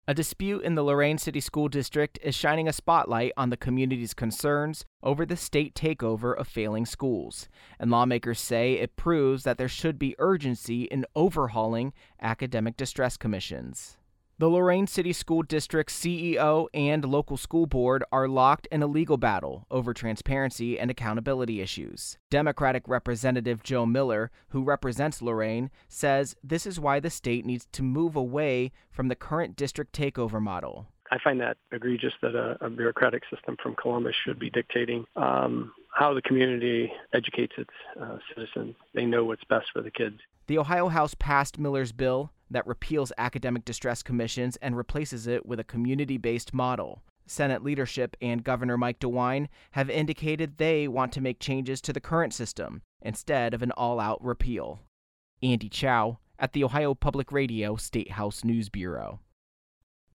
A dispute in the Lorain City School District is shining a spotlight on the community's concerns over the state takeover of failing schools, and lawmakers say it proves that there should be urgency in overhauling academic distress commissions. The Lorain City School District CEO and local school board are locked in a legal battle over transparency and accountability issues. Democratic Representative Joe Miller, who represents Lorain, says this is why the state needs to move away from the current district takeover model. I find that egregious that a bureaucratic system from Columbus should be dictating how the community educates its citizens. They know what's best for the kids. The Ohio House passed Miller's bill that repeals academic distress commissions and replaces it with a community-based model. Senate leadership and Governor Mike DeWine have indicated they want to make changes to the current system instead of an all-out repeal. Andy Chow at the Ohio Public Radio State House News Bureau.